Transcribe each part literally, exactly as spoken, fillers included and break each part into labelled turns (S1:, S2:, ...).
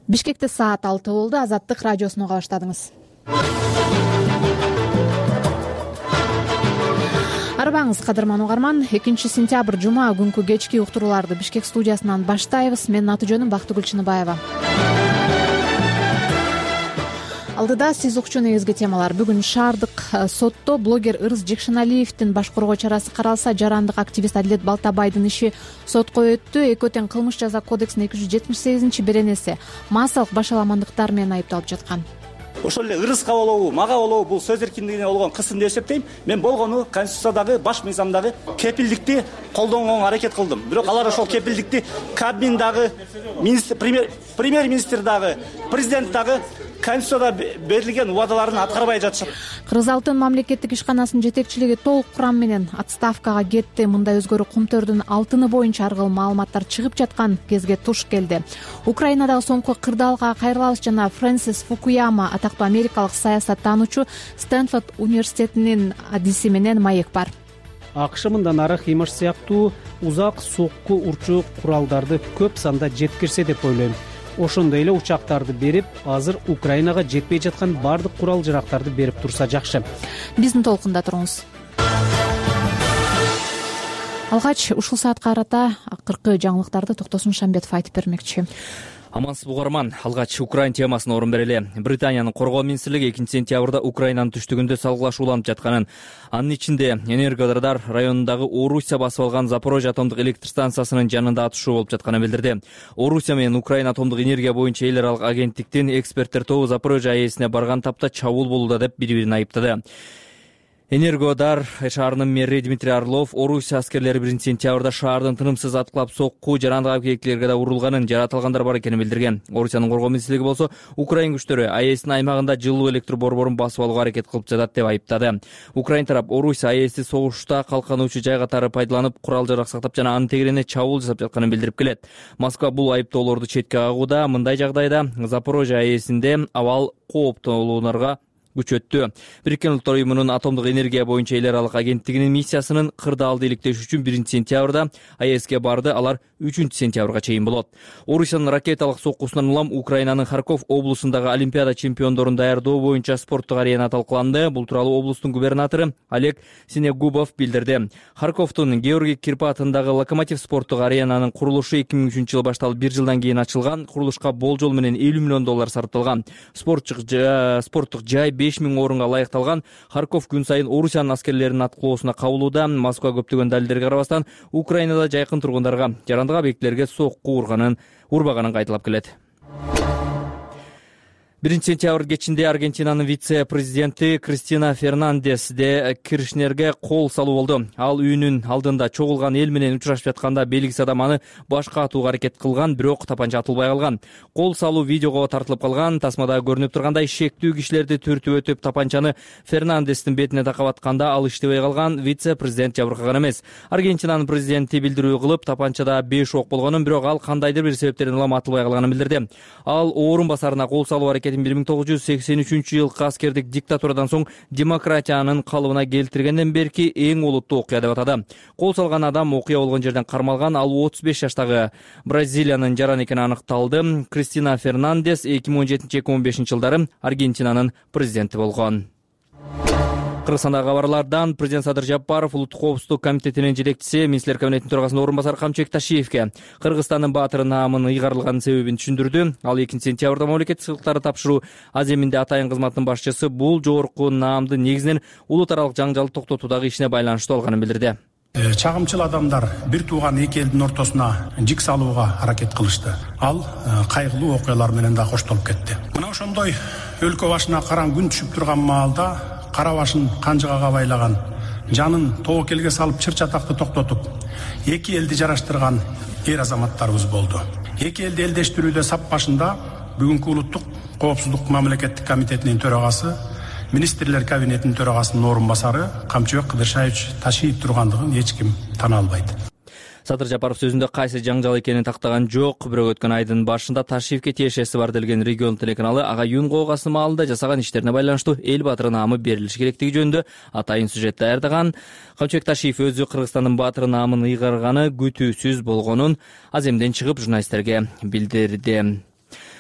S1: Бишкекте саат алты болду. Азаттык радиосуна уга баштадыңыз. Арбаңыз кадырман угарман. экинчи сентябрь жума күнкү кечки уктурууларды Бишкек студиясынан баштайбыз. Менин аты жөнүм Бактыгүл Чыныбаева. Алдыда сиз укчу негизги темалар. Бүгүн шаардык сотто блогер Ырыс Жекшеналиевдин баш коргоо чарасы каралса, жарандык активист Адилет Балтабайдын иши сотко өттү. Экөө тең кылмыш жаза кодексинин эки жүз жетимиш сегизинчи беренеси массалык башаламандыктар менен айыпталып жаткан.
S2: Ошол эле Ырыска болобу, мага болобу бул сөз эркиндигине болгон кысым деп эсептейм. Мен болгону Конституциядагы баш мыйзамдагы кепилдикти колдонгонго аракет кылдым. Бирок алар ошол кепилдикти Кабминдагы, премьер-министр дагы, президент дагы Конституцияда берилген убадаларын аткарбай жатышат.
S1: Кыргыз Алтын мамлекеттик ишканасынын жетекчилиги толук курам менен отставкага кетти. Мындай өзгөрүү Кумтөрдүн алтыны боюнча ар кыл маалыматтар чыгып жаткан кезге туш келди. Украинадагы соңку кырдаалга кайрылабыз жана Фрэнсис Фукуяма атактуу америкалык саясаттануучу Стэнфорд университетинин адиси менен маек бар.
S3: АКШ мындан ары Химарс сыяктуу узак сокку урчу куралдарды көп санда жеткирсе деп ойлойм. Ошондой эле учактарды берип, азыр Украинага жетпей жаткан бардык курал жарактарды берип турса жакшы.
S1: Биздин толкунда туруңуз. Алгач ушул саатка карата акыркы жаңылыктарды Токтосун Шамбетов айтып бермекчи.
S4: Амансыз угарман, алгач Украин темасына орун берели. Британиянын коргоо министрлиги экинчи сентябрда Украинанын түштүгүндө салгылашууланып жатканын, анын ичинде Энергодар районундагы Орусия басып алган Запорожье атомдук электр станциясынын жанында атышуу болуп жатканын билдирди. Орусия менен Украина атомдук энергия боюнча эл аралык агенттиктин эксперттер тобу Запорожье АЭСине барган тапта чабуул болууда деп бири-бирин айыптады. Энергодар шаарынын мэри Дмитрий Орлов Орусия аскерлери биринчи сентябрда шаардын тынымсыз аткылап сокку жарандык объектилерге да урулганын, жаратылгандар бар экенин билдирген. Орусиянын коргоо министрлиги болсо Украин күчтөрү АЭСтин аймагында жылуу электр борборун басып алууга аракет кылып жатат деп айыптады. Украин тарап Орусия АЭСти согушта калкануучу жай катары пайдаланып, курал жарак сактап жана анын тегерене чабуул жасап жатканын билдирип келет. Москва бул айыптоолорду четке кагууда. Мындай жагдайда Запорожье АЭСинде абал кооптолууларга күчөттү. Бириккен Улуттар уюмунун атомдук энергия боюнча эл аралык агенттигинин миссиясынын кырдаалды иликтеш үчүн биринчи сентябрда АЭСке барды, алар үчүнчү сентябрга чейин болот. Орусиянын ракеталык соккусунан улам Украинанын Харьков облусундагы Олимпиада чемпиондорун даярдоо боюнча спорттук арена талкууланды. Бул тууралуу облустун губернатору Олег Синегубов билдирди. Харьковдун Георгий Кирпатындагы Локомотив спорттук аренанын курулушу эки миң үчүнчү жылы башталып, бир жылдан кийин ачылган. Курулушка болжол менен элүү миллион доллар сарпталган. Спорттук жай беш миң орунга ылайыкталган. Харьков күн сайын Орусиянын аскерлеринин аткылоосуна кабылууда. Москва көптөгөн далилдерге карабастан Украинада жайкын тургундарга жарандык объектилерге сокку урганын, урбаганын кайталап келет. биринчи сентябрь кечинде Аргентинанын вице-президенти Кристина Фернандес де Киршнерге кол салуу болду. Ал үйүнүн алдында чогулган эл менен учурашып жатканда белгисиз адам аны башка атууга аракет кылган, бирок тапанча атылбай калган. Кол салуу видеого тартылып калган. Тасмада көрүнүп тургандай, шектүү кишилерди түртүп өтүп тапанчаны Фернандестин бетине такап атканда ал иштебей калган. Вице-президент жабыркаган эмес. Аргентинанын президенти билдирүү кылып, тапанчада беш ок болгонун, бирок ал кандайдыр бир себептерден улам атылбай калганын билдирди. Ал орун басарына кол салуу аракетин бир миң тогуз жүз сексен үчүнчү жылкы аскердик диктатурадан соң демократиянын калыбына келтиргенден берки эң олуттуу окуя деп атады. Кол салган адам окуя болгон жерден кармалган. Ал отуз беш жаштагы Бразилиянын жараны экени аныкталды. Кристина Фернандес эки миң он жетинчи — эки миң он бешинчи жылдары Аргентинанын президенти болгон. Кыргызстандагы кабарлардан президент Садыр Жапаров Улуттук коопсуздук комитетинин жетекчиси, министрлер кабинетинин төрагасынын орун басары Камчыбек Ташиевке Кыргызстандын баатыры наамын ыйгарылганын себебин түшүндүрдү. Ал экинчи сентябрда мамлекеттик сыйлыктарды тапшыруу аземинде атайын кызматтын башчысы бул жогорку наамды негизинен улут аралык жаңжалды токтотуудагы ишине байланыштуу алганын билдирди.
S5: Чагымчыл адамдар бир тууган эки элдин ортосуна жик салууга аракет кылышты. Ал кайгылуу окуялар менен да коштолуп кетти. Мына ошондой өлкө башына караң күн түшүп турган маалда кара башын канжыгага байлаган, жанын тобокелге салып чыр чатакты токтотуп, эки элди жараштырган эр азаматтарыбыз болду. Эки элди элдештирүүдө сап башында бүгүнкү Улуттук коопсуздук мамлекеттик комитетинин төрагасы, министрлер кабинетинин төрагасынын орун басары Камчыбек Кыдыршаевич Ташиев тургандыгын эч ким тана албайт.
S4: Садыр Жапаров сөзүндө кайсы жаңжал экенин тактаган жок, бирок өткөн айдын башында Ташиевке тиешеси бар делген регион телеканалы ага юн коогасы маалында жасаган иштерине байланыштуу эл баатыры наамы берилиши керектиги жөнүндө атайын сюжет даярдаган. Камчыбек Ташиев өзү Кыргызстандын баатыры наамын ыйгарганы күтүүсүз болгонун аземден чыгып журналисттерге билдирди.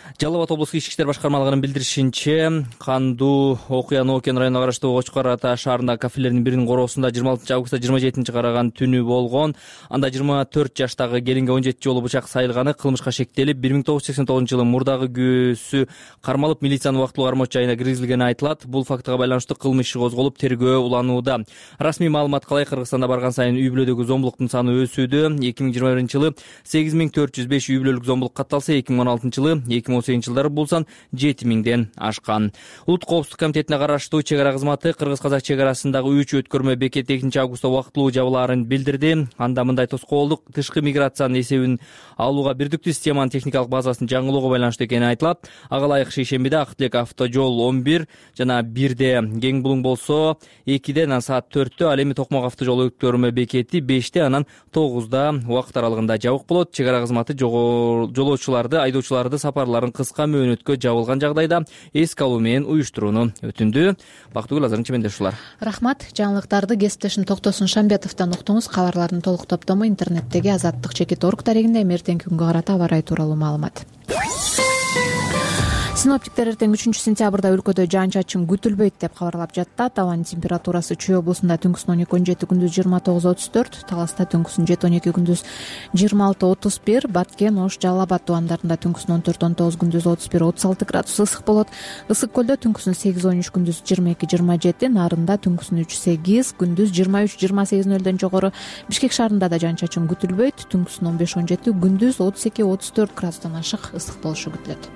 S4: Жалал Абад облустук ички иштер башкармалыгынын билдиришинче, кандуу окуяны Окен районуна караштуу Кочкор Ата шаарындагы кафелердин биринин короосунда жыйырма алтынчы августта жыйырма жетинчи караган түнү болгон. Анда жыйырма төрт жаштагы келинге он жети жолу бычак сайылганы кылмышка шектелип, бир миң тогуз жүз сексен тогузунчу жылы мурдагы күйөөсү кармалып, милициянын убактылуу кармоочу жайына киргизилгени айтылат. Бул фактыга байланыштуу кылмыш иши козголуп, тергөө уланууда. Расмий маалымат калай? Кыргызстанда барган сайын үй бүлөдөгү зомбулуктун саны өсүүдө. эки миң жыйырма биринчи жылы сегиз миң төрт жүз беш үй бүлөлүк зомбулук катталса, эки миң он алтынчы жылы эки миң он сегизинчи жылдары бул сан жети миңден ашкан. Улуттук коопсуздук комитетине караштуу чек ара кызматы кыргыз-казак чек арасындагы үч өткөрмө бекет экинчи августта убактылуу жабылаарын билдирди. Анда мындай тоскоолдук тышкы миграциянын эсебин алууга бирдиктүү системанын техникалык базасын жаңылоого байланыштуу экени айтылат. Ага ылайык шейшембиде Ак Тилек автожол он бир жана бирде Кең Булуң болсо экиде, анан саат төрттө, ал эми Токмок автожол өткөрмө бекети беште, анан тогузда убакыт аралыгында жабык болот. Чек ара кызматы жолоочуларды, айдоочуларды сапарларын кыска мөөнөткө жабылган жагдайда эске алуу менен уюштурууну өтүндү. Бактыгүл Азырын чемендеш ушулар.
S1: Рахмат. Жаңылыктарды кесиптешим Токтосун Шамбетовдон уктуңуз. Кабарлардын толук топтому интернеттеги азаттык чекит орг дарегинде. Эртеңки күнгө карата аба ырайы тууралуу маалымат. Синоптиктер эртең үчүнчү сентябрда өлкөдө жаан-чачын күтүлбөйт деп кабарлап жатат. Абанын температурасы Чүй облусунда түнкүсүн он эки он жети, күндүз жыйырма тогуз отуз төрт, Таласта түнкүсүн жети он эки, күндүз жыйырма алты отуз бир, Баткен, Ош, Жалал Абад тубандарында түнкүсүн он төрт он тогуз, күндүз отуз бир отуз алты градус ысык болот. Ысык көлдө түнкүсүн сегиз он үч, күндүз жыйырма эки жыйырма жети, Нарында түнкүсүн үч сегиз, күндүз жыйырма үч жыйырма сегиз нөлдөн жогору. Бишкек шаарында да жаан-чачын күтүлбөйт. Түнкүсүн он беш он жети, күндүз отуз эки отуз төрт градустан ашык ысык болушу күтүлөт.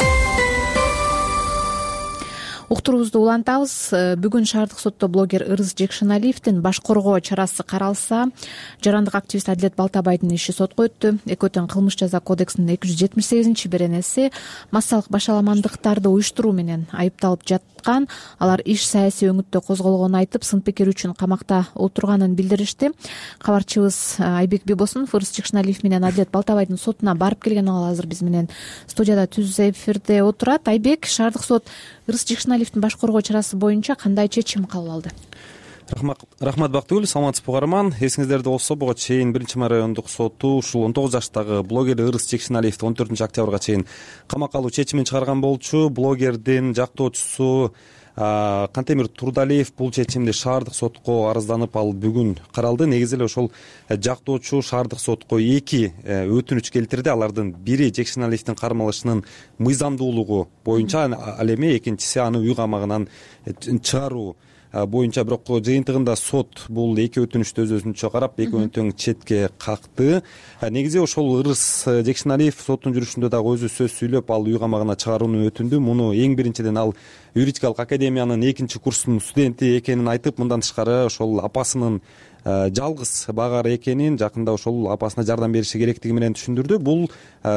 S1: Уктуруубузду улантабыз. Бүгүн шаардык сотто блогер Ырыс Жекшеналиевдин баш коргоо чарасы каралса, жарандык активист Адилет Балтабайдын иши сотко өттү. Экөөтөн кылмыш жаза кодексинин эки жүз жетимиш сегизинчи беренеси массалык башаламандыктарды уюштуруу менен айыпталып жаткан. Алар иш саясий өңүттө козголгонун айтып, сын пикир үчүн камакта отурганын билдиришти. Кабарчыбыз Айбек Бибосунов Ырыс Жекшеналиев менен Адилет Балтабайдын сотуна барып келген. Ал азыр биз менен студияда түз эфирде отурат. Айбек, шаардык сот Ырыс Жекшеналиевдин баш коргоо чарасы боюнча кандай чечим кабыл алды?
S6: Рахмат Бактыгүл, саламатсызбы угарман. Эсиңиздерде болсо, буга чейин биринчи май райондук соту ушул он тогуз жаштагы блогер Ырыс Жекшеналиевди он төртүнчү октябрга чейин камакка алуу чечимин чыгарган болчу. Блогердин жактоочусу Кантемир Турдалиев бул чечимди шаардык сотко арызданып, ал бүгүн каралды. Негизи эле ошол жактоочу шаардык сотко эки өтүнүч келтирди. Алардын бири Жекшеналиевдин кармалышынын мыйзамдуулугу боюнча, ал эми экинчиси аны үй камагынан чыгаруу боюнча. Бирок жыйынтыгында сот бул эки өтүнүштү өз өзүнчө карап, экөөнү тең четке какты. Негизи ошол Ырыс Жекшеналиев соттун жүрүшүндө дагы өзү сөз сүйлөп, ал үй камагына чыгарууну өтүндү. Муну эң биринчиден ал юридикалык академиянын экинчи курсунун студенти экенин айтып, мындан тышкары ошол апасынын жалгыз багары экенин, жакында ошол апасына жардам бериши керектиги менен түшүндүрдү. Бул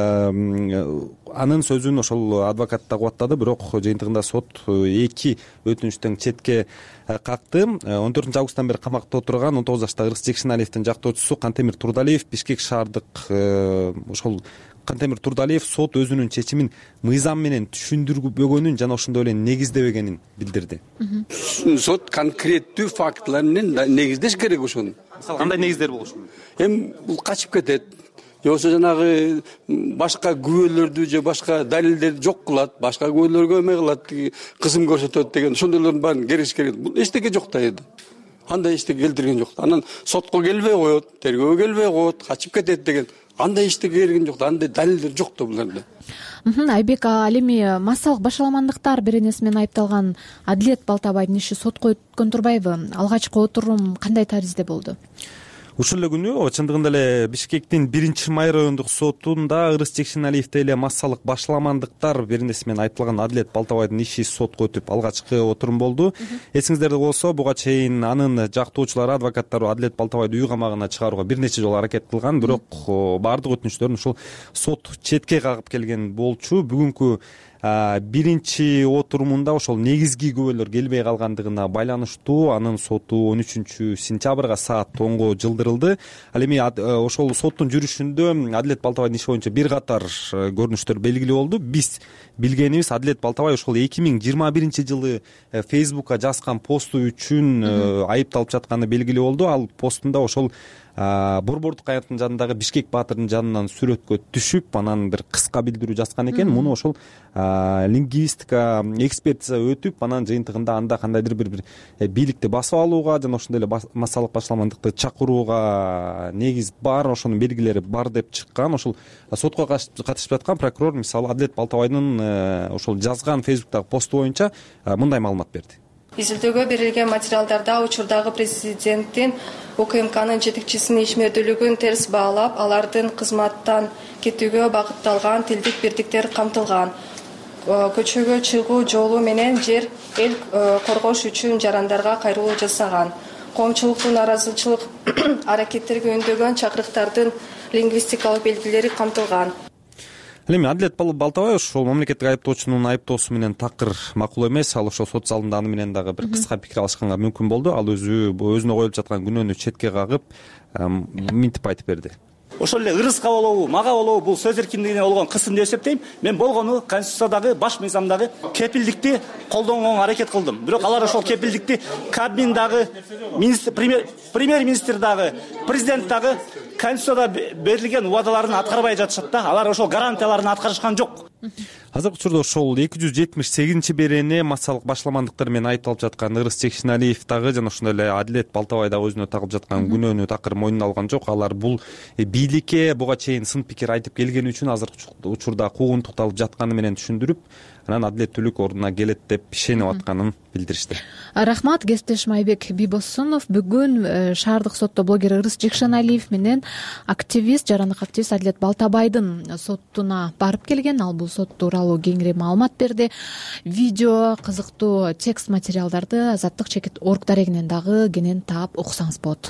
S6: анын сөзүн ошол адвокат да кубаттады, бирок жыйынтыгында сот эки өтүнүчтөн четке какты. он төртүнчү августтан бери камакта отурган он тогуз жаштагы Ырыс Жекшеналиевдин жактоочусу Кантемир Турдалиев Бишкек шаардык ошол Кантемир Турдалиев сот өзүнүн чечимин мыйзам менен түшүндүрбөгөнүн жана ошондой эле негиздебегенин билдирди.
S7: Сот конкреттүү фактылар менен негиздеш керек ошону.
S6: Мисалы кандай негиздер болушу мүмкүн?
S7: Эми бул качып кетет, же болбосо жанагы башка күбөлөрдү же башка далилдерди жок кылат, башка күбөлөргө эме кылат, кызым көрсөтөт деген ошондойлордун баарын кериш керек. Бул эчтеке жок да эди. Андай эчтеке келтирген жок. Анан сотко келбей коет, тергөөгө келбей коет, качып кетет деген андай эчтеке келген жок да, андай далилдер жок да буларда.
S1: Айбек, ал эми массалык башаламандыктар беренеси менен айыпталган Адилет Балтабайдын иши сотко өткөн турбайбы? Алгачкы отурум кандай таризде болду?
S6: Ушул эле күнү чындыгында эле Бишкектин биринчи май райондук сотунда Ырыс Жекшеналиевди эле массалык башаламандыктар беренеси менен айыпталган Адилет Балтабайдын иши сотко өтүп алгачкы отурум болду. Эсиңиздерде болсо, буга чейин анын жактоочулары, адвокаттары Адилет Балтабайды үй камагына чыгарууга бир нече жолу аракет кылган, бирок баардык өтүнүчтөрүн ушул сот четке кагып келген болчу. Бүгүнкү биринчи отурумунда ошол негизги күбөлөр келбей калгандыгына байланыштуу анын соту он үчүнчү сентябрга саат онго жылдырылды. Ал эми ошол соттун жүрүшүндө Адилет Балтабайдын иши боюнча бир катар көрүнүштөр белгилүү болду. Биз билгенибиз, Адилет Балтабай ошол эки миң жыйырма биринчи жылы Фейсбукка жазган посту үчүн айыпталып жатканы белгилүү болду. Ал постунда ошол борбордук аянттын жанындагы Бишкек Баатырдын жанынан сүрөткө түшүп анан бир кыска билдирүү жазган экен. Муну ошол лингвистика экспертиза өтүп анан жыйынтыгында анда кандайдыр бир бир бийликти басып алууга жана ошондой эле массалык башаламандыкты чакырууга негиз бар, ошонун белгилери бар деп чыккан. Ошол сотко катышып жаткан прокурор мисалы Адилет Балтабайдын ошол жазган фейсбуктагы посту боюнча мындай маалымат берди.
S8: Изилдөөгө берилген материалдарда учурдагы президенттин УКМКнын жетекчисинин ишмердүүлүгүн терс баалап, алардын кызматтан кетүүгө багытталган тилдик бирдиктер камтылган. Көчөгө чыгуу жолу менен жер эл коргош үчүн жарандарга кайрылуу жасаган. Коомчулуктун нааразычылык аракеттерге үндөгөн чакырыктардын лингвистикалык белгилери камтылган.
S6: Ал эми Адилет Балтабай ошол мамлекеттик айыптоочунун айыптоосу менен такыр макул эмес. Ал ошол сот залында аны менен дагы бир кыска пикир алышканга мүмкүн болду. Ал өзү өзүнө коюлуп жаткан күнөөнү четке кагып, минтип айтып берди.
S2: Ошол эле ырыска болобу, мага болобу бул сөз эркиндигине болгон кысым деп эсептейм. Мен болгону Конституциядагы баш мыйзамдагы кепилдикти колдонгонго аракет кылдым. Бирок алар ошол кепилдикти Кабмин дагы, премьер-министр дагы, президент дагы Конституцияда берилген убадаларын аткарбай жатышат да. Алар ошол гарантияларын аткарышкан жок.
S6: Азыркы учурда ошол эки жүз жетимиш сегизинчи берени массалык башаламандыктар менен айыпталып жаткан Ырыс Чекшеналиев дагы жана ошондой эле Адилет Балтабай дагы өзүнө тагылып жаткан күнөөнү такыр мойнуна алган жок. Алар бул бийликке буга чейин сын пикир айтып келгени үчүн азыркы учурда куугунтукталып жатканы менен түшүндүрүп, анан адилеттүүлүк ордуна келет деп ишенип атканын билдиришти.
S1: Рахмат, кесиптешим Айбек Бибосунов. Бүгүн шаардык сотто блогер Ырыс Чекшеналиев менен активист, жарандык активист Адилет Балтабайдын соттуна барып келген. Ал бул сот тууралуу кеңири маалымат берди. Видео, кызыктуу текст материалдарды Азаттык чекит орг дарегинен дагы кенен таап окусаңыз болот.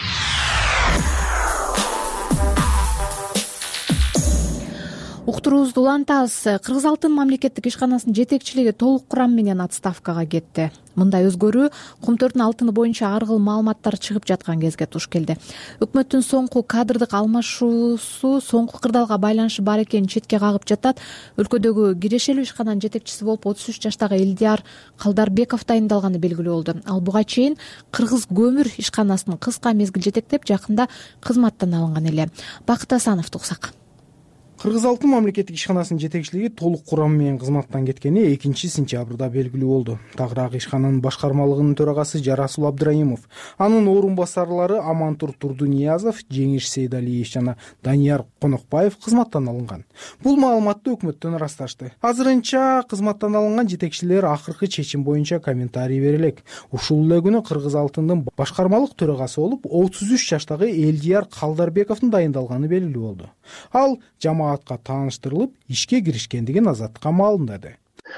S1: Уктуруубузду улантабыз. Кыргыз Алтын мамлекеттик ишканасынын жетекчилиги толук курам менен отставкага кетти. Мындай өзгөрүү Кумтөрдүн алтыны боюнча ар кыл маалыматтар чыгып жаткан кезге туш келди. Өкмөттүн соңку кадрдык алмашуусу соңку кырдаалга байланышы бар экенин четке кагып жатат. Өлкөдөгү кирешелүү ишкананын жетекчиси болуп отуз үч жаштагы Элдияр Калдарбеков дайындалганы белгилүү болду. Ал буга чейин Кыргыз көмүр ишканасын кыска мезгил жетектеп, жакында кызматтан алынган эле. Бакыт Асановду уксак.
S9: Кыргыз Алтын мамлекеттик ишканасынын жетекчилиги толук курам менен кызматтан кеткени экинчи сентябрда белгилүү болду. Тагыраак ишкананын башкармалыгынын төрагасы Жарасул Абдыраимов, анын орун басарлары Амантур Турдуниязов, Жеңиш Сейдалиев жана Данияр Конокбаев кызматтан алынган. Бул маалыматты өкмөттөн ырасташты. Азырынча кызматтан алынган жетекчилер акыркы чечим боюнча комментарий бере элек. Ушул эле күнү Кыргыз Алтындын башкармалык төрагасы болуп отуз үч жаштагы Элдияр Калдарбековдун дайындалганы белгилүү болду. Ал жамаатка тааныштырылып, ишке киришкендигин Азаттыкка маалымдады.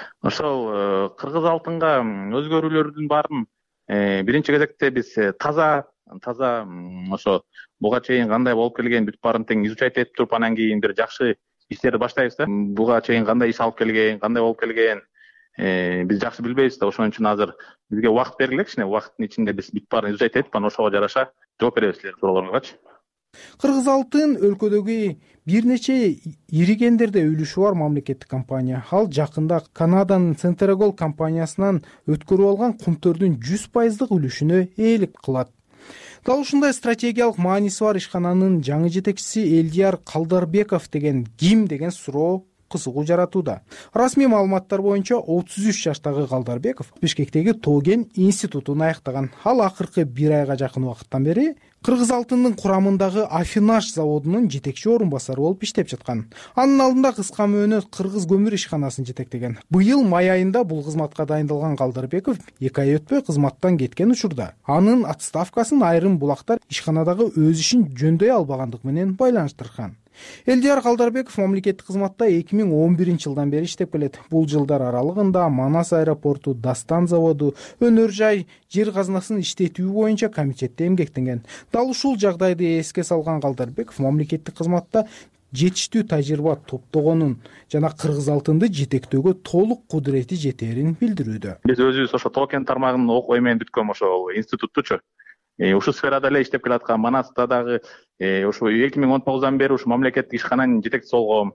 S10: Ошол Кыргыз Алтынга өзгөрүүлөрдүн баарын биринчи кезекте биз таза таза ошо буга чейин кандай болуп келген бүт баарын тең изучать этип туруп, анан кийин бир жакшы иштерди баштайбыз да. Буга чейин кандай иш алып келген, кандай болуп келген биз жакшы билбейбиз да. Ошон үчүн азыр бизге убакыт бергиле, кичине убакыттын ичинде биз бүт баарын изучать этип, анан ошого жараша жооп беребиз силердин суроолоруңаргачы.
S9: Кыргыз Алтын өлкөдөгү бир нече ири кендерде үлүшү бар мамлекеттик компания. Ал жакында Канаданын Центрагол компаниясынан өткөрүп алган Кумтөрдүн жүз пайыздык үлүшүнө ээлик кылат. Дал ушундай стратегиялык мааниси бар ишкананын жаңы жетекчиси Элдияр Калдарбеков деген ким деген суроо кызыгуу жаратууда. Расмий маалыматтар боюнча отуз үч жаштагы Калдарбеков Бишкектеги Тоген институтун аяктаган. Ал акыркы бир айга жакын убакыттан бери Кыргыз Алтындын курамындагы Афинаж заводунун жетекчи орун басары болуп иштеп жаткан. Анын алдында кыска мөөнөт Кыргыз көмүр ишканасын жетектеген. Быйыл май айында бул кызматка дайындалган Калдарбеков эки ай өтпөй кызматтан кеткен учурда анын отставкасын айрым булактар ишканадагы өз ишин жөндөй албагандыгы менен байланыштырган. Элдияр Калдарбеков мамлекеттик кызматта эки миң он биринчи жылдан бери иштеп келет. Бул жылдар аралыгында Манас аэропорту, Дастан заводу, өнөр жай, жер казынасын иштетүү боюнча комитетте эмгектенген. Дал ушул жагдайды эске салган Калдарбеков мамлекеттик кызматта жетиштүү тажрыйба топтогонун жана Кыргыз Алтынды жетектөөгө толук кудурети жетээрин билдирүүдө.
S10: Биз өзүбүз ошо Токен тармагын окуу эмен бүткөн ошо институттучу. Ушул сферада эле иштеп келаткан Манаста дагы ошо эки миң он тогуздан бери ушу мамлекеттик ишкананын жетекчиси болгом.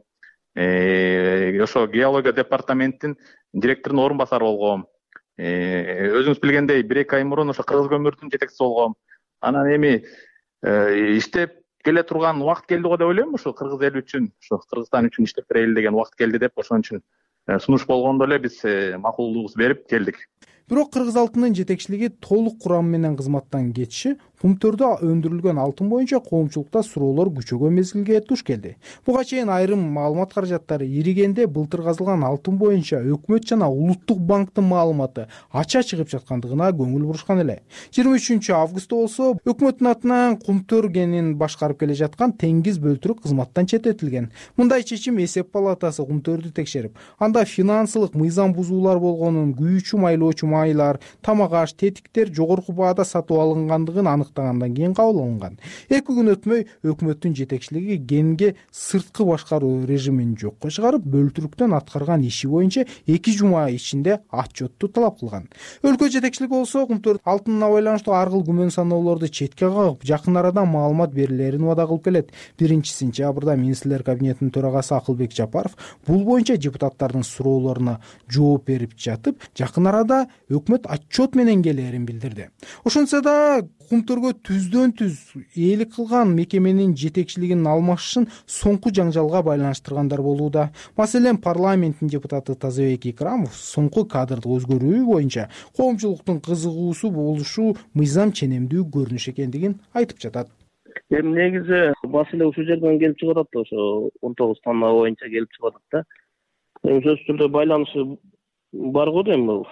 S10: Ошо геология департаментинин директорунун орун басары болгом. Өзүңүз билгендей бир эки ай мурун ошо Кыргыз көмүрдүн жетекчиси болгом. Анан эми иштеп келе турган убакыт келди го деп ойлойм. Ушу кыргыз эли үчүн, ушу Кыргызстан үчүн иштеп берели деген убакыт келди деп ошон үчүн сунуш болгондо эле биз макулдугубузду берип келдик.
S9: Бирок Кыргыз алтынын жетекчилиги толук курамы менен кызматтан кетиши Кумтөрдө өндүрүлгөн алтын боюнча коомчулукта суроолор күчөгөн мезгилге туш келди. Буга чейин айрым маалымат каражаттары иригенде былтыр казылган алтын боюнча өкмөт жана улуттук банктын маалыматы ача чыгып жаткандыгына көңүл бурушкан эле. жыйырма үчүнчү августта болсо өкмөттүн атынан Кумтөр кенин башкарып келе жаткан Теңиз бөлтүрүк кызматтан четтетилген. Мындай чечим эсеп палатасы Кумтөрдү текшерип, анда финансылык мыйзам бузуулар болгонун, күйүүчү майлоочу майлар, тамак аш, тетиктер жогорку баада сатып алынгандыгын аныктагандан кийин кабыл алынган. Эки күн өтмөй өкмөттүн жетекчилиги кенге сырткы башкаруу режимин жокко чыгарып, бөлтүрүктөн аткарган иши боюнча эки жума ичинде отчетту талап кылган. Өлкө жетекчилиги болсо Кумтөр алтынына байланыштуу ар кыл күмөн саноолорду четке кагып, жакын арада маалымат берилерин убада кылып келет. биринчи сентябрда министрлер кабинетинин төрагасы Акылбек Жапаров бул боюнча депутаттардын суроолоруна жооп берип жатып, жакын арада өкмөт отчет менен келерин билдирди. Ошентсе да Кумтөргө түздөн түз ээлик кылган мекеменин жетекчилигин алмашышын соңку жаңжалга байланыштыргандар болууда. Маселен, парламенттин депутаты Тазабек Икрамов соңку кадрдык өзгөрүү боюнча коомчулуктун кызыгуусу болушу мыйзам ченемдүү көрүнүш экендигин айтып жатат.
S11: Эми негизи маселе ушул жерден келип чыгып атат, ошо он тогуз тонна боюнча келип чыгып атат да. Эми сөзсүз түрдө байланышы бар го дейм бул.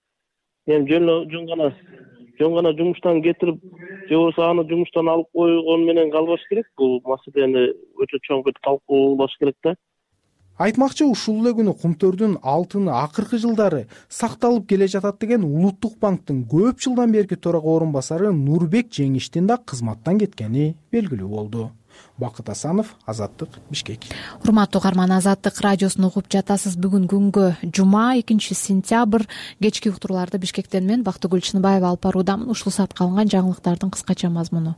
S11: Эми жөн жөн гана жөн гана жумуштан кетирип, же болбосо аны жумуштан алып койгон менен калбаш керек. Бул маселени өтө чоңкуйт талкуулаш керек да.
S9: Айтмакчы, ушул эле күнү Кумтөрдүн алтыны акыркы жылдары сакталып келе жатат деген Улуттук банктын көп жылдан берки төрага орун басары Нурбек Жеңиштин да кызматтан кеткени белгилүү болду. Бакыт Асанов, Азаттык, Бишкек.
S1: Урматтуу угарман, Азаттык радиосун угуп жатасыз. Бүгүн күнгө жума, экинчи сентябрь. Кечки уктурууларды Бишкектен мен Бактыгүл Чыныбаева алып баруудамын. Ушул саатка алынган жаңылыктардын кыскача мазмуну.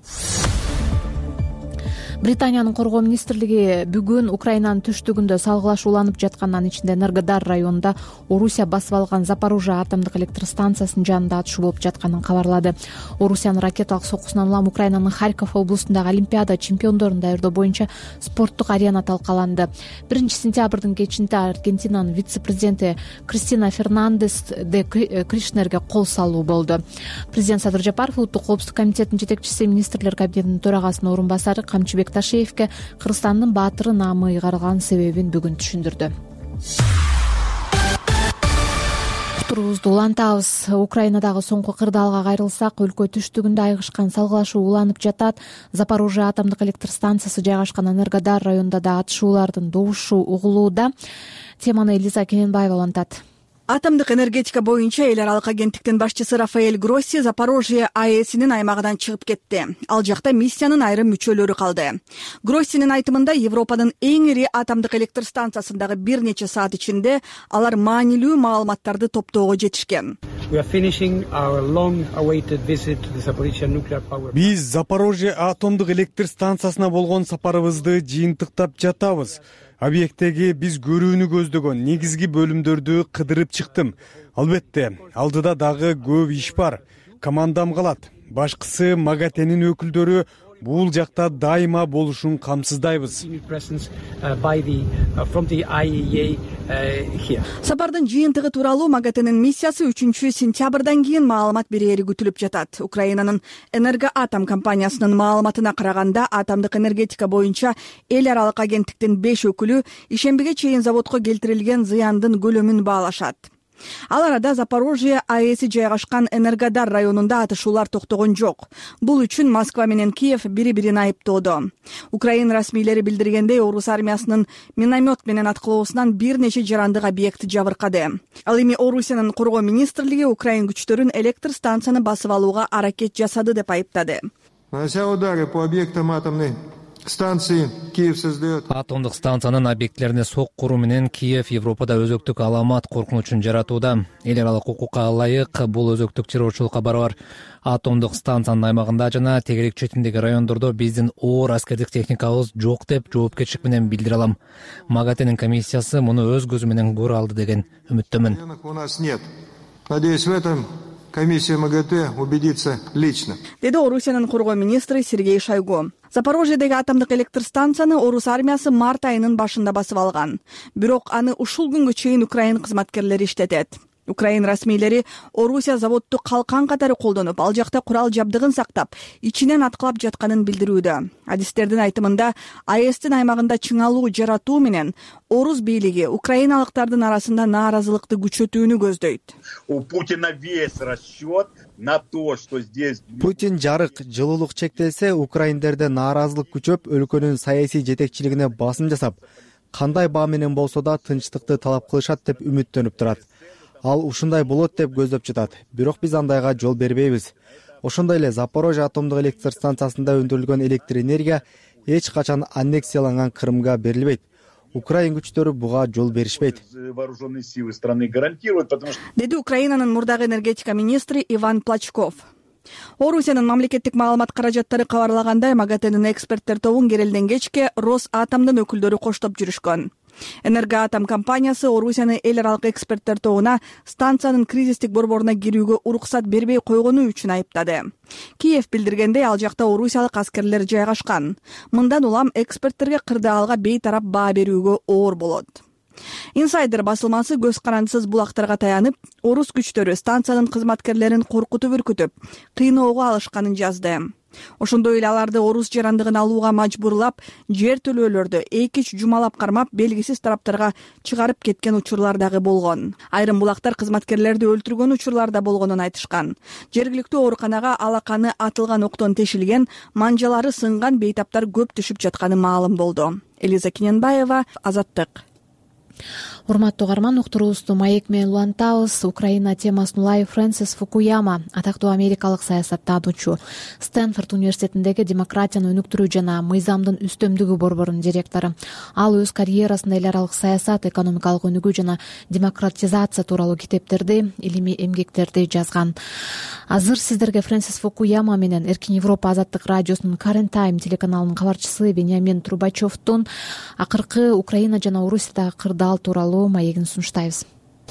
S1: Британиянын коргоо министрлиги бүгүн Украинанын түштүгүндө салгылашууланып жаткан, анын ичинде Энергодар районунда Орусия басып алган Запорожье атомдук электростанциясынын жанында атышуу болуп жатканын кабарлады. Орусиянын ракеталык соккусунан улам Украинанын Харьков облусундагы Олимпиада чемпиондорун даярдоо боюнча спорттук арена талкаланды. биринчи сентябрдын кечинде Аргентинанын вице-президенти Кристина Фернандес де Кришнерге кол салуу болду. Президент Садыр Жапаров Улуттук коопсуздук комитетинин жетекчиси, министрлер кабинетинин төрагасынын орун басары Камчыбек Ташеевке Кыргызстандын баатыры наамы ыйгарылган себебин бүгүн түшүндүрдү. Уктуруубузду улантабыз. Украинадагы соңку кырдаалга кайрылсак, өлкө түштүгүндө айгышкан салгылашуу уланып жатат. Запорожье атомдук электростанциясы жайгашкан Энергодар районунда да атышуулардын добушу угулууда. Теманы Элиза Кененбаева улантат.
S12: Атомдук энергетика боюнча эл аралык агенттиктин башчысы Рафаэль Гросси Запорожье АЭСинин аймагынан чыгып кетти. Ал жакта миссиянын айрым мүчөлөрү калды. Гроссинин айтымында Европанын эң ири атомдук электростанциясындагы бир нече саат ичинде алар маанилүү маалыматтарды топтоого жетишкен.
S13: Биз Запорожье атомдук электростанциясына болгон сапарыбызды жыйынтыктап жатабыз. Объекттеги биз көрүүнү көздөгөн негизги бөлүмдөрдү кыдырып чыктым. Албетте, алдыда дагы көп иш бар. Командам калат. Башкысы МАГАТЭнин өкүлдөрү бул жакта дайыма болушун камсыздайбыз.
S12: Сапардын жыйынтыгы тууралуу МАГАТЭнин миссиясы үчүнчү сентябрдан кийин маалымат берери күтүлүп жатат. Украинанын Энергоатом компаниясынын маалыматына караганда, атомдук энергетика боюнча эл аралык агенттиктин беш өкүлү ишембиге чейин заводко келтирилген зыяндын көлөмүн баалашат. Ал арада Запорожье АЭСи жайгашкан Энергодар районунда атышуулар токтогон жок. Бул үчүн Москва менен Киев бири-бирин айыптоодо. Украин расмийлери билдиргендей, Орус армиясынын миномет менен аткылоосунан бир нече жарандык объект жабыркады. Ал эми Орусиянын коргоо министрлиги Украин күчтөрүн электр станцияны басып алууга аракет жасады деп айыптады.
S14: Нанося удары по объектам атомной станции, Киев создает.
S15: Атомдук станциянын объектлерине сок куруу менен Киев Европада өзөктүк аламат коркунучун жаратууда. Эл аралык укукка ылайык бул өзөктүк террорчулук кабары бар. Атомдук станциянын аймагында жана тегерек четиндеги райондордо биздин оор аскердик техникабыз жок деп жоопкерчилик менен билдире алам. МАГАТЭнин комиссиясы муну өз көзү менен көрө алды деген үмүттөмүн.
S14: У нас нет. Надеюсь, в этом комиссия МАГАТЭ убедится лично,
S12: деди Орусиянын коргоо министри Сергей Шойгу. Запорожьедеги атомдук электр станцияны орус армиясы март айынын башында басып алган. Бирок аны ушул күнгө чейин Украина кызматкерлери иштетет. Украин расмийлери Орусия заводду калкан катары колдонуп, ал жакта курал жабдыгын сактап, ичинен аткылап жатканын билдирүүдө. Адистердин айтымында АЭСтин аймагында чыңалуу жаратуу менен орус бийлиги украиналыктардын арасында нааразылыкты күчөтүүнү көздөйт.
S16: У Путина весь расчет на то, что здесь
S17: Путин жарык, жылуулук чектелсе, украиндерде нааразылык күчөп, өлкөнүн саясий жетекчилигине басым жасап, кандай баа менен болсо да тынчтыкты талап кылышат деп үмүттөнүп турат. Ал ушундай болот деп көздөп жатат. Бирок биз андайга жол бербейбиз. Ошондой эле Запорожье атомдук электр станциясында өндүрүлгөн электр энергия эч качан аннексияланган Крымга берилбейт. Украин күчтөрү буга жол беришпейт.
S16: Вооруженные силы страны гарантируют, потому что
S12: деди Украинанын мурдагы энергетика министри Иван Плачков. Орусиянын мамлекеттик маалымат каражаттары кабарлагандай, МАГАТЭнин эксперттер тобун керелден кечке Росатомдун өкүлдөрү коштоп жүрүшкөн. Энергоатом компаниясы Орусияны эл аралык эксперттер тобуна станциянын кризистик борборуна кирүүгө уруксат бербей койгону үчүн айыптады. Киев билдиргендей, ал жакта орусиялык аскерлер жайгашкан. Мындан улам эксперттерге кырдаалга бейтарап баа берүүгө оор болот. Инсайдер басылмасы көз карандысыз булактарга таянып, орус күчтөрү станциянын кызматкерлерин коркутуп үркүтүп, кыйноого алышканын жазды. Ошондой эле аларды орус жарандыгын алууга мажбурлап, жер төлөөлөрдү эки-үч жумалап кармап, белгисиз тараптарга чыгарып кеткен учурлар дагы болгон. Айрым булактар кызматкерлерди өлтүргөн учурлар да болгонун айтышкан. Жергиликтүү ооруканага алаканы атылган октон тешилген, манжалары сынган бейтаптар көп түшүп жатканы маалым болду. Элиза Киненбаева, Азаттык.
S1: Урматтуу угарман, уктуруубузду маек менен улантабыз. Украина темасын улай Фрэнсис Фукуяма, атактуу америкалык саясаттануучу, Стэнфорд университетиндеги демократияны өнүктүрүү жана мыйзамдын үстөмдүгү борборунун директору. Ал өз карьерасында эл аралык саясат, экономикалык өнүгүү жана демократизация тууралуу китептерди, илимий эмгектерди жазган. Азыр сиздерге Фрэнсис Фукуяма менен Эркин Европа азаттык радиосунун Current Time телеканалынын кабарчысы Беньямин Трубачевдун акыркы Украина жана Орусиядагы кырдаал тууралуу маегин сунуштайбыз.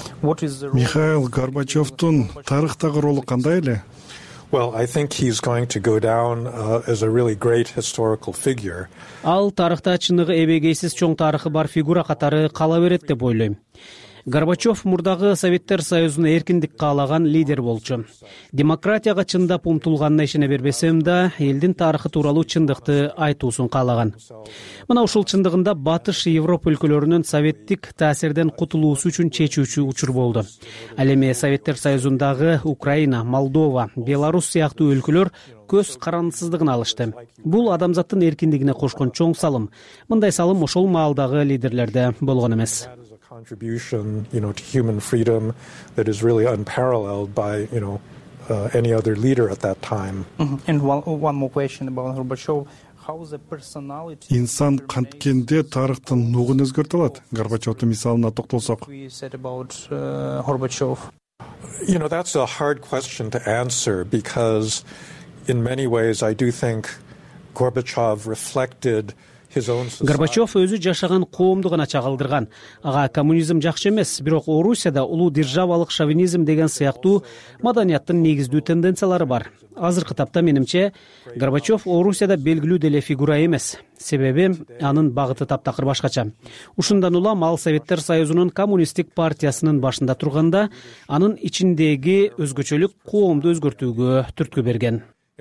S5: Михаил Горбачевдун тарыхтагы ролу кандай эле?
S18: Well, I think he's going to go down uh, as a really great historical figure.
S3: Ал тарыхта чыныгы эбегейсиз чоң тарыхы бар фигура катары кала берет деп ойлойм. Горбачев мурдагы Советтер Союзуна эркиндик каалаган лидер болчу. Демократияга чындап умтулганына ишене бербесем да, элдин тарыхы тууралуу чындыкты айтуусун каалаган. Мына ушул чындыгында Батыш Европа өлкөлөрүнүн советтик таасирден кутулуусу үчүн чечүүчү учур болду. Ал эми Советтер Союзундагы Украина, Молдова, Беларусь сыяктуу өлкөлөр көз карандысыздыгын алышты. Бул адамзаттын эркиндигине кошкон чоң салым. Мындай салым ошол маалдагы лидерлерде болгон эмес.
S18: Contribution, you know, to human freedom that is really unparalleled by, you know, uh, any other leader at that time.
S19: Mm-hmm. And one, one more question about Gorbachev. How is the personality?
S5: Инсан канткенде тарыхтын нугун өзгөртө алат. Горбачевдун мисалына токтолсок.
S19: We said about uh, Gorbachev.
S18: You know, that's a hard question to answer because in many ways I do think Gorbachev reflected
S3: Горбачев өзү жашаган коомду гана чагылдырган. Ага коммунизм жакшы эмес, бирок Орусияда улуу державалык шовинизм деген сыяктуу маданияттын негиздүү тенденциялары бар. Азыркы тапта менимче Горбачев Орусияда белгилүү деле фигура эмес. Себеби анын багыты таптакыр башкача. Ушундан улам ал Советтер Союзунун коммунисттик партиясынын башында турганда анын ичиндеги өзгөчөлүк коомду өзгөртүүгө түрткү берген.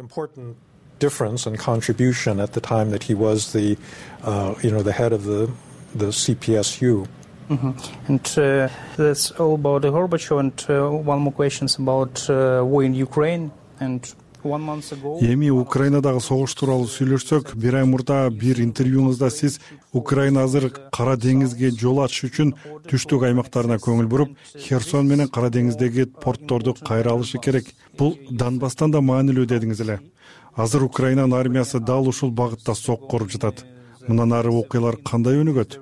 S18: Difference and contribution at the time that he was the, uh, you know, the head of the the C P S U.
S19: Mm-hmm. And uh, that's all about the Gorbachev. And uh, one more question about uh, war in Ukraine. And one month ago.
S5: Эми Украинадагы согуш тууралуу сүйлөшсөк, бир ай мурда бир интервьюңузда сиз Украина азыр Кара деңизге жол ачыш үчүн түштүк аймактарына көңүл буруп, Херсон менен Кара деңиздеги портторду кайра алышы керек. Бул Донбасстан да маанилүү дедиңиз эле. Азыр Украинанын армиясы дал ушул багытта сок коруп жатат. Мындан ары окуялар кандай өнүгөт?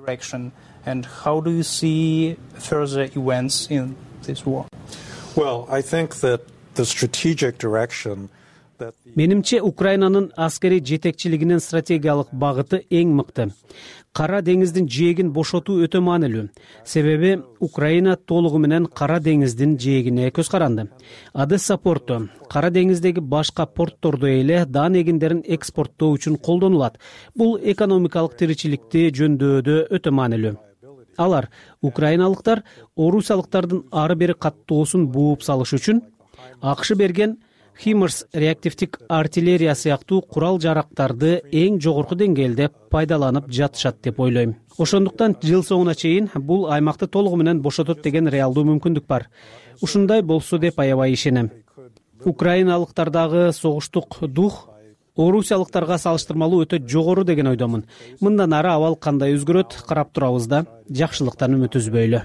S19: And how do you see further events in this war?
S18: Well, I think that the strategic direction
S3: менимче Украинанын аскерий жетекчилигинин стратегиялык багыты эң мыкты. Кара деңиздин жээгин бошотуу өтө маанилүү. Себеби Украина толугу менен Кара деңиздин жээгине көз каранды. Одесса порту Кара деңиздеги башка порттордой эле дан эгиндерин экспорттоо үчүн колдонулат. Бул экономикалык тиричиликти жөндөодө өтө маанилүү. Алар украиналыктар орусиялыктардын ары бери каттоосун бууп салыш үчүн АКШ берген Химарс реактивдик артиллерия сыяктуу курал жарактарды эң жогорку деңгээлде пайдаланып жатышат деп ойлойм. Ошондуктан жыл соңуна чейин бул аймакты толугу менен бошотот деген реалдуу мүмкүндүк бар. Ушундай болсо деп аябай ишенем. Украиналыктардагы согуштук дух орусиялыктарга салыштырмалуу өтө жогору деген ойдомун. Мындан ары абал кандай өзгөрөт карап турабыз да, жакшылыктан үмүт үзбөйлү.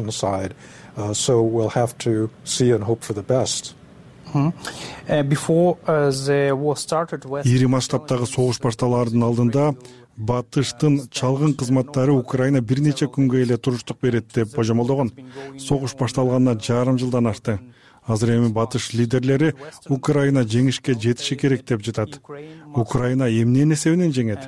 S20: Ири масштабтагы согуш башталаардын алдында батыштын чалгын кызматтары Украина бир нече күнгө эле туруштук берет деп божомолдогон. Согуш башталганына жарым жылдан ашты. Азыр эми батыш лидерлери Украина жеңишке жетиши керек деп жатат. Украина эмненин эсебинен жеңет?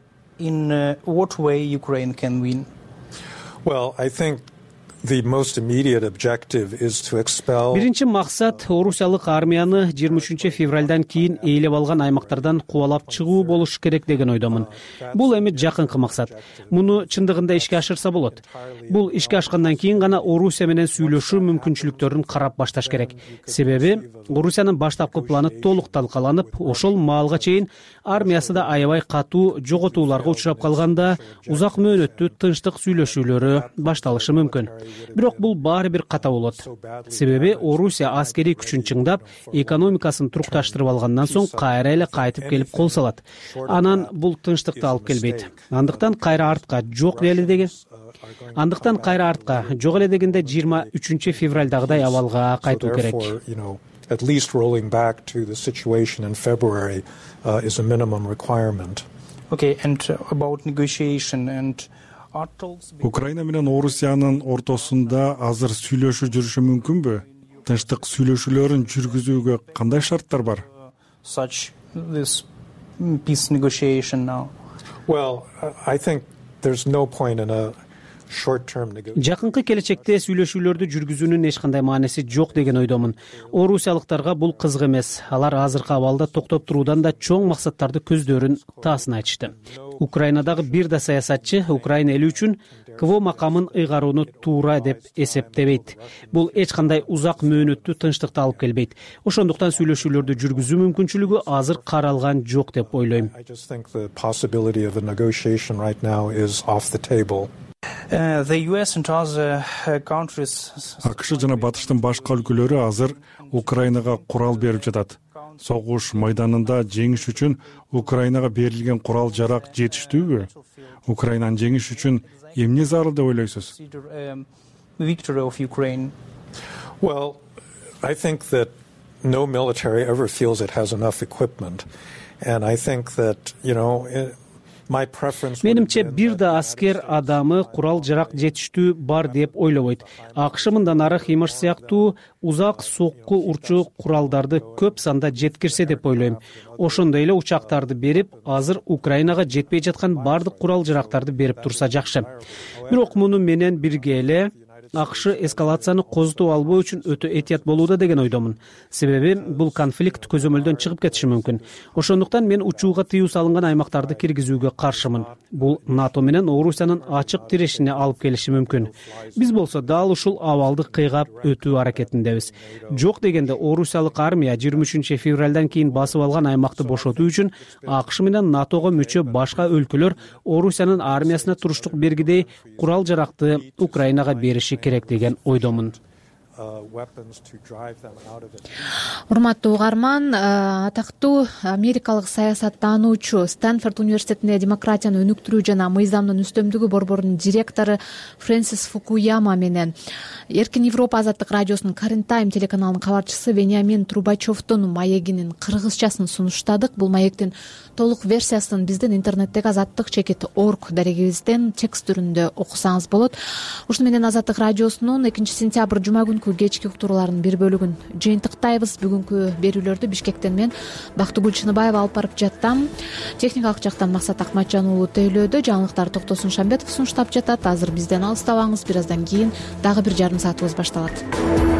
S3: Биринчи максат орусиялык армияны жыйырма үчүнчү февралдан кийин ээлеп алган аймактардан кубалап чыгуу болуш керек деген ойдомун. Бул эми жакынкы максат. Муну чындыгында ишке ашырса болот. Бул ишке ашкандан кийин гана Орусия менен сүйлөшүү мүмкүнчүлүктөрүн карап башташ керек. Себеби Орусиянын баштапкы планы толук талкаланып, ошол маалга чейин армиясы да аябай катуу жоготууларга учурап калганда узак мөөнөттүү тынчтык сүйлөшүүлөрү башталышы мүмкүн. Бирок бул баары бир ката болот. Себеби Орусия аскерий күчүн чыңдап, экономикасын турукташтырып алгандан соң кайра эле кайтып келип кол салат. Анан бул тынчтыкты алып келбейт. Андыктан кайра артка жок эле деген. Андыктан кайра артка жок эле дегенде жыйырма үчүнчү февралдагыдай абалга кайтуу керек.
S18: At least rolling back to the situation in February uh, is a minimum requirement.
S19: Okay, and about negotiation and
S20: Украина менен Орусиянын ортосунда азыр сүйлөшүү жүрүшү мүмкүнбү? Тынчтык сүйлөшүүлөрүн жүргүзүүгө кандай шарттар бар?
S19: Such this peace negotiation now.
S18: Well, I think there's no point in a
S3: Жакынкы келечекте сүйлөшүүлөрдү жүргүзүүнүн эч кандай мааниси жок деген ойдомун. Орусиялыктарга бул кызык эмес. Алар азыркы абалда токтоп туруудан да чоң максаттарды көздөрүн таасын айтышты. Украинадагы бир да саясатчы Украина эли үчүн КВО макамын ыйгарууну туура деп эсептебейт. Бул эч кандай узак мөөнөттүү тынчтыкты алып келбейт. Ошондуктан сүйлөшүүлөрдү жүргүзүү мүмкүнчүлүгү азыр каралган жок деп ойлойм.
S19: Uh, the U S and other countries.
S20: АКШ жана батыштын башка өлкөлөрү азыр Украинага курал берип жатат. Согуш майданында жеңиш үчүн Украинага берилген курал жарак жетиштүүбү? Украинаны жеңиш үчүн эмне зарыл деп ойлойсуз?
S19: Victory of Ukraine.
S18: Well, I think that no military ever feels it has enough equipment, and I think that, you know,
S3: Менимче бир да аскер адамы курал жарак жетиштүү бар деп ойлобойт. АКШ мындан ары Химарс сыяктуу узак сокку урчу куралдарды көп санда жеткирсе деп ойлойм. Ошондой эле учактарды берип, азыр Украинага жетпей жаткан бардык курал жарактарды берип турса жакшы. Бирок муну менен бирге эле АКШ эскалацияны козутуп албоо үчүн өтө этият болууда деген ойдомун. Себеби бул конфликт көзөмөлдөн чыгып кетиши мүмкүн. Ошондуктан мен учууга тыюу салынган аймактарды киргизүүгө каршымын. Бул НАТО менен Орусиянын ачык тирешине алып келиши мүмкүн. Биз болсо дал ушул абалды кыйгап өтүү аракетиндебиз. Жок дегенде Орусиялык армия жыйырма үчүнчү февралдан кийин басып алган аймакты бошотуу үчүн АКШ менен НАТОго мүчө башка өлкөлөр Орусиянын армиясына туруштук бергидей курал жаракты Украинага бериши керек деген ойдомун.
S1: Урматтуу угарман, атактуу америкалык саясаттануучу, Стэнфорд университетинде демократияны өнүктүрүү жана мыйзамдын үстөмдүгү борборунун директору Фрэнсис Фукуяма менен Эркин Европа азаттык радиосунун Карин Тайм телеканалынын кабарчысы Вениамин Трубачевдун маегинин кыргызчасын сунуштадык. Бул маектин толук версиясын биздин интернеттеги азаттык чекит орг дарегибизден текст түрүндө окусаңыз болот. Ушуну менен азаттык радиосунун экинчи сентябрь жума күнкү радиодогу кечки уктуруулардын бир бөлүгүн жыйынтыктайбыз. Бүгүнкү берүүлөрдү Бишкектен мен Бактыгүл Чыныбаева алып барып жаттам. Техникалык жактан Максат Акматжан уулу тейлөөдө, жаңылыктар Токтосун Шамбетов сунуштап жатат. Азыр бизден алыстабаңыз, бир аздан кийин дагы бир жарым саатыбыз башталат.